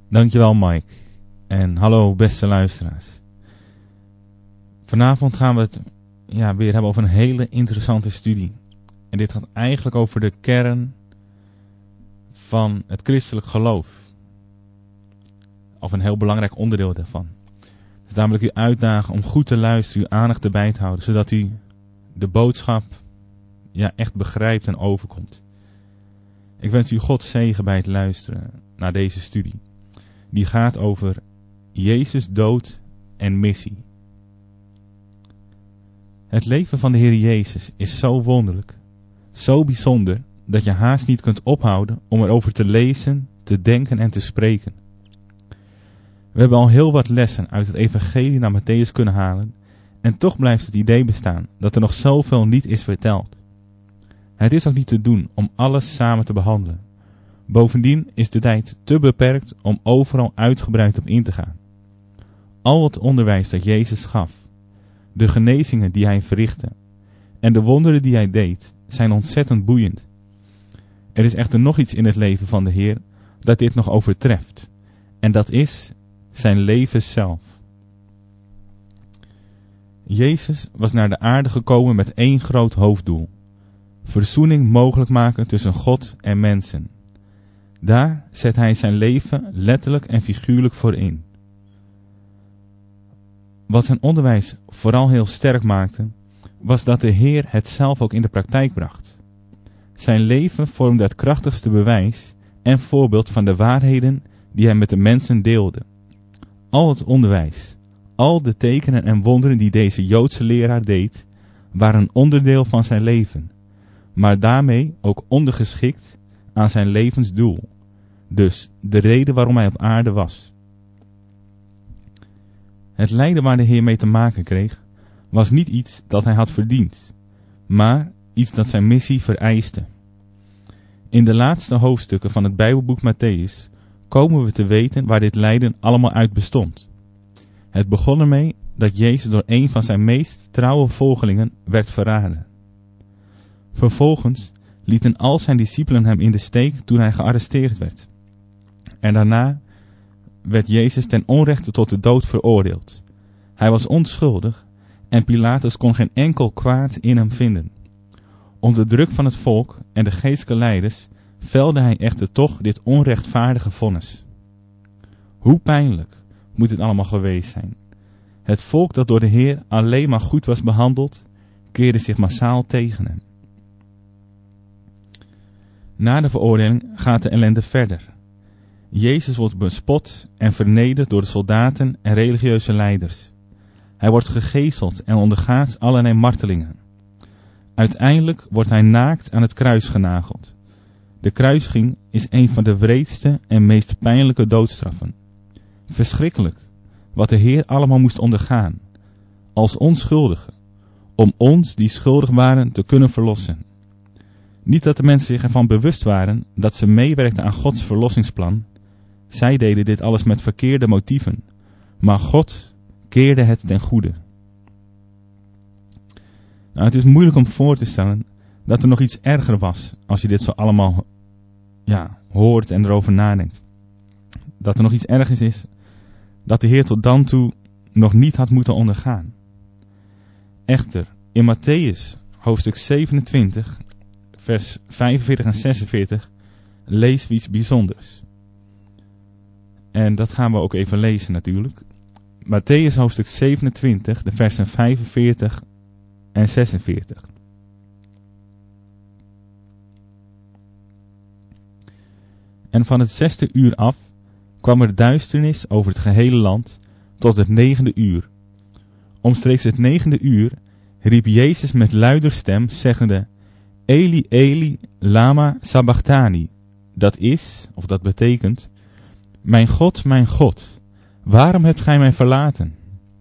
Dankjewel Mike. En hallo beste luisteraars. Vanavond gaan we het weer hebben over een hele interessante studie. En dit gaat eigenlijk over de kern van het christelijk geloof. Of een heel belangrijk onderdeel daarvan. Dus daarom wil ik u uitdagen om goed te luisteren, uw aandacht erbij te houden. Zodat u de boodschap echt begrijpt en overkomt. Ik wens u God zegen bij het luisteren naar deze studie. Die gaat over Jezus dood en missie. Het leven van de Heer Jezus is zo wonderlijk, zo bijzonder, dat je haast niet kunt ophouden om erover te lezen, te denken en te spreken. We hebben al heel wat lessen uit het evangelie naar Mattheüs kunnen halen en toch blijft het idee bestaan dat er nog zoveel niet is verteld. Het is ook niet te doen om alles samen te behandelen. Bovendien is de tijd te beperkt om overal uitgebreid op in te gaan. Al het onderwijs dat Jezus gaf, de genezingen die hij verrichtte en de wonderen die hij deed, zijn ontzettend boeiend. Er is echter nog iets in het leven van de Heer dat dit nog overtreft. En dat is zijn leven zelf. Jezus was naar de aarde gekomen met één groot hoofddoel. Verzoening mogelijk maken tussen God en mensen. Daar zet hij zijn leven letterlijk en figuurlijk voor in. Wat zijn onderwijs vooral heel sterk maakte, was dat de Heer het zelf ook in de praktijk bracht. Zijn leven vormde het krachtigste bewijs en voorbeeld van de waarheden die hij met de mensen deelde. Al het onderwijs, al de tekenen en wonderen die deze Joodse leraar deed, waren een onderdeel van zijn leven, maar daarmee ook ondergeschikt aan zijn levensdoel. Dus de reden waarom hij op aarde was. Het lijden waar de Heer mee te maken kreeg, was niet iets dat hij had verdiend, maar iets dat zijn missie vereiste. In de laatste hoofdstukken van het Bijbelboek Mattheüs komen we te weten waar dit lijden allemaal uit bestond. Het begon ermee dat Jezus door een van zijn meest trouwe volgelingen werd verraden. Vervolgens lieten al zijn discipelen hem in de steek toen hij gearresteerd werd. En daarna werd Jezus ten onrechte tot de dood veroordeeld. Hij was onschuldig en Pilatus kon geen enkel kwaad in hem vinden. Onder druk van het volk en de geestelijke leiders velde hij echter toch dit onrechtvaardige vonnis. Hoe pijnlijk moet dit allemaal geweest zijn. Het volk dat door de Heer alleen maar goed was behandeld, keerde zich massaal tegen hem. Na de veroordeling gaat de ellende verder. Jezus wordt bespot en vernederd door de soldaten en religieuze leiders. Hij wordt gegezeld en ondergaat allerlei martelingen. Uiteindelijk wordt hij naakt aan het kruis genageld. De kruisiging is een van de wreedste en meest pijnlijke doodstraffen. Verschrikkelijk wat de Heer allemaal moest ondergaan, als onschuldige, om ons die schuldig waren te kunnen verlossen. Niet dat de mensen zich ervan bewust waren dat ze meewerkten aan Gods verlossingsplan. Zij deden dit alles met verkeerde motieven, maar God keerde het ten goede. Nou, het is moeilijk om voor te stellen dat er nog iets erger was als je dit zo allemaal hoort en erover nadenkt. Dat er nog iets ergers is dat de Heer tot dan toe nog niet had moeten ondergaan. Echter, in Mattheüs hoofdstuk 27, vers 45 en 46 lezen we iets bijzonders. En dat gaan we ook even lezen natuurlijk. Mattheüs hoofdstuk 27, de versen 45 en 46. En van het 6e uur af kwam er duisternis over het gehele land tot het 9e uur. Omstreeks het 9e uur riep Jezus met luider stem, zeggende: Eli, Eli, lama sabachthani. Dat betekent: Mijn God, waarom hebt gij mij verlaten?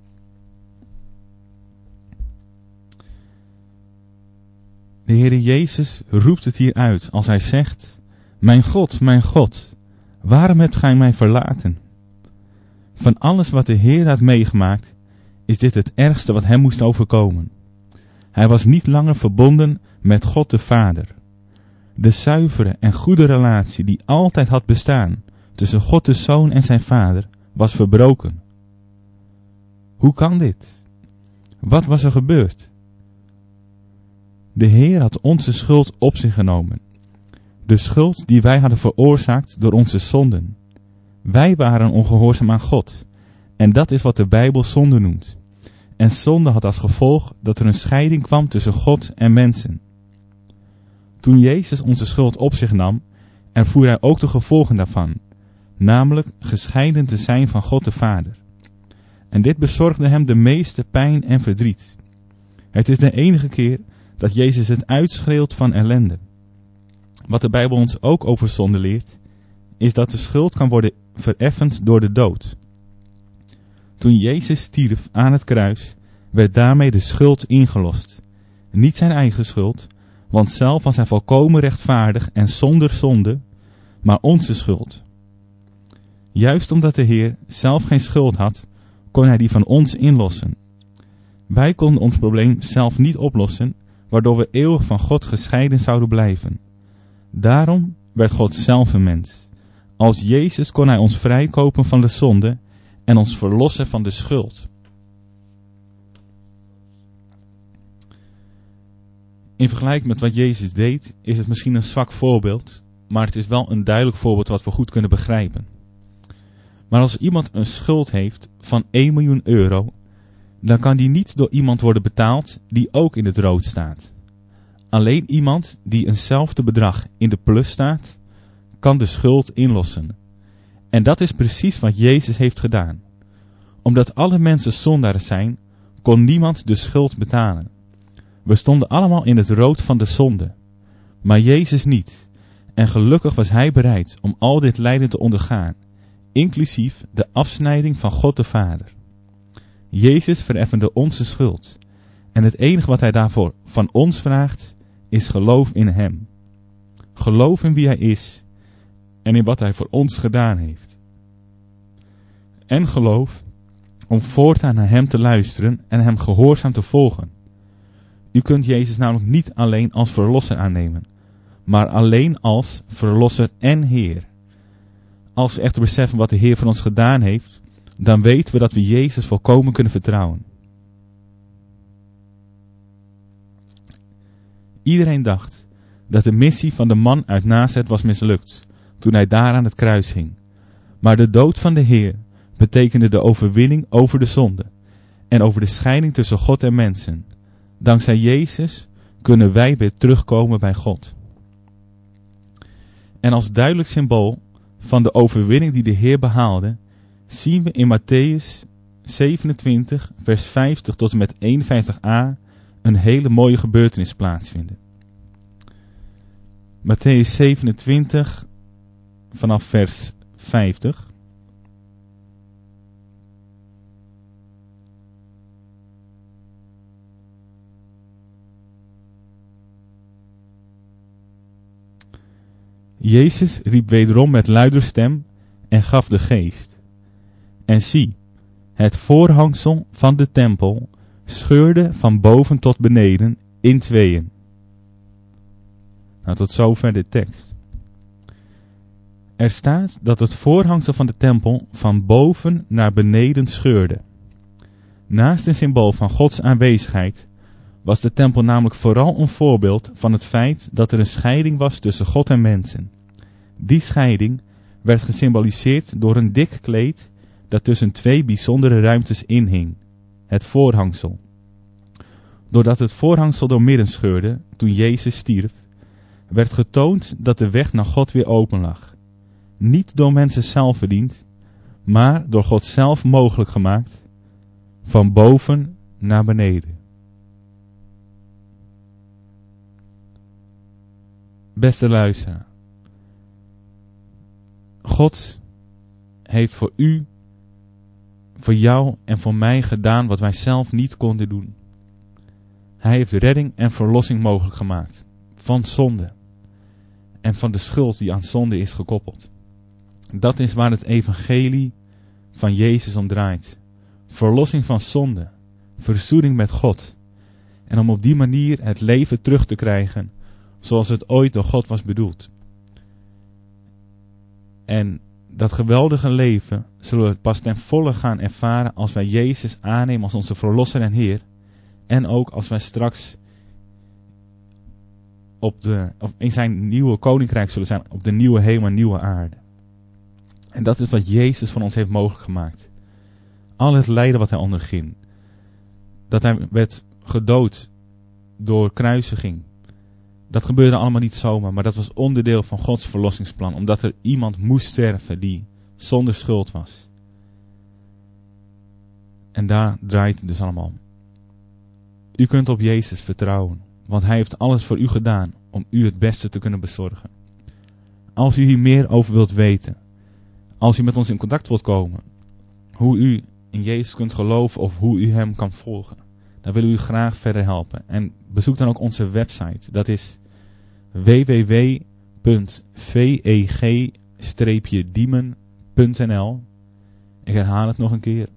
De Heere Jezus roept het hier uit als hij zegt: Mijn God, waarom hebt gij mij verlaten? Van alles wat de Heer had meegemaakt, is dit het ergste wat hem moest overkomen. Hij was niet langer verbonden met God de Vader. De zuivere en goede relatie die altijd had bestaan tussen God de Zoon en zijn Vader was verbroken. Hoe kan dit? Wat was er gebeurd? De Heer had onze schuld op zich genomen. De schuld die wij hadden veroorzaakt door onze zonden. Wij waren ongehoorzaam aan God. En dat is wat de Bijbel zonde noemt. En zonde had als gevolg dat er een scheiding kwam tussen God en mensen. Toen Jezus onze schuld op zich nam, ervoer hij ook de gevolgen daarvan, namelijk gescheiden te zijn van God de Vader. En dit bezorgde hem de meeste pijn en verdriet. Het is de enige keer dat Jezus het uitschreeuwt van ellende. Wat de Bijbel ons ook over zonde leert, is dat de schuld kan worden vereffend door de dood. Toen Jezus stierf aan het kruis, werd daarmee de schuld ingelost. Niet zijn eigen schuld, want zelf was hij volkomen rechtvaardig en zonder zonde, maar onze schuld. Juist omdat de Heer zelf geen schuld had, kon hij die van ons inlossen. Wij konden ons probleem zelf niet oplossen, waardoor we eeuwig van God gescheiden zouden blijven. Daarom werd God zelf een mens. Als Jezus kon hij ons vrijkopen van de zonde en ons verlossen van de schuld. In vergelijking met wat Jezus deed, is het misschien een zwak voorbeeld, maar het is wel een duidelijk voorbeeld wat we goed kunnen begrijpen. Maar als iemand een schuld heeft van 1 miljoen euro, dan kan die niet door iemand worden betaald die ook in het rood staat. Alleen iemand die eenzelfde bedrag in de plus staat, kan de schuld inlossen. En dat is precies wat Jezus heeft gedaan. Omdat alle mensen zondaren zijn, kon niemand de schuld betalen. We stonden allemaal in het rood van de zonde. Maar Jezus niet. En gelukkig was hij bereid om al dit lijden te ondergaan, inclusief de afsnijding van God de Vader. Jezus vereffende onze schuld. En het enige wat hij daarvoor van ons vraagt, is geloof in hem. Geloof in wie hij is en in wat hij voor ons gedaan heeft. En geloof om voortaan naar hem te luisteren en hem gehoorzaam te volgen. U kunt Jezus namelijk niet alleen als verlosser aannemen, maar alleen als verlosser en Heer. Als we echter beseffen wat de Heer voor ons gedaan heeft, dan weten we dat we Jezus volkomen kunnen vertrouwen. Iedereen dacht dat de missie van de man uit Nazareth was mislukt, toen hij daar aan het kruis hing. Maar de dood van de Heer betekende de overwinning over de zonde en over de scheiding tussen God en mensen. Dankzij Jezus kunnen wij weer terugkomen bij God. En als duidelijk symbool van de overwinning die de Heer behaalde, zien we in Mattheüs 27 vers 50 tot en met 51a een hele mooie gebeurtenis plaatsvinden. Mattheüs 27 vanaf vers 50. Jezus riep wederom met luider stem en gaf de geest. En zie, het voorhangsel van de tempel scheurde van boven tot beneden in tweeën. Nou, tot zover de tekst. Er staat dat het voorhangsel van de tempel van boven naar beneden scheurde. Naast een symbool van Gods aanwezigheid was de tempel namelijk vooral een voorbeeld van het feit dat er een scheiding was tussen God en mensen. Die scheiding werd gesymboliseerd door een dik kleed dat tussen twee bijzondere ruimtes inhing, het voorhangsel. Doordat het voorhangsel doormidden scheurde toen Jezus stierf, werd getoond dat de weg naar God weer open lag. Niet door mensen zelf verdiend, maar door God zelf mogelijk gemaakt, van boven naar beneden. Beste luisteraar, God heeft voor u, voor jou en voor mij gedaan wat wij zelf niet konden doen. Hij heeft redding en verlossing mogelijk gemaakt van zonde en van de schuld die aan zonde is gekoppeld. Dat is waar het evangelie van Jezus om draait. Verlossing van zonde, verzoening met God en om op die manier het leven terug te krijgen zoals het ooit door God was bedoeld. En dat geweldige leven zullen we pas ten volle gaan ervaren als wij Jezus aannemen als onze verlosser en Heer. En ook als wij straks in zijn nieuwe koninkrijk zullen zijn, op de nieuwe hemel en nieuwe aarde. En dat is wat Jezus van ons heeft mogelijk gemaakt. Al het lijden wat hij onderging. Dat hij werd gedood door kruisiging. Dat gebeurde allemaal niet zomaar, maar dat was onderdeel van Gods verlossingsplan. Omdat er iemand moest sterven die zonder schuld was. En daar draait het dus allemaal om. U kunt op Jezus vertrouwen, want hij heeft alles voor u gedaan om u het beste te kunnen bezorgen. Als u hier meer over wilt weten, als u met ons in contact wilt komen, hoe u in Jezus kunt geloven of hoe u hem kan volgen, dan willen we u graag verder helpen. En bezoek dan ook onze website, dat is www.veg-diemen.nl. Ik herhaal het nog een keer,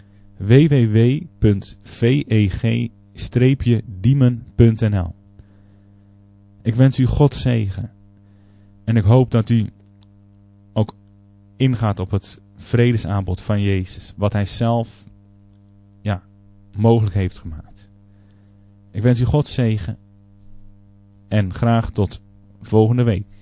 www.veg-diemen.nl. Ik wens u God zegen en ik hoop dat u ook ingaat op het vredesaanbod van Jezus, wat hij zelf mogelijk heeft gemaakt. Ik wens u God zegen en graag tot volgende week.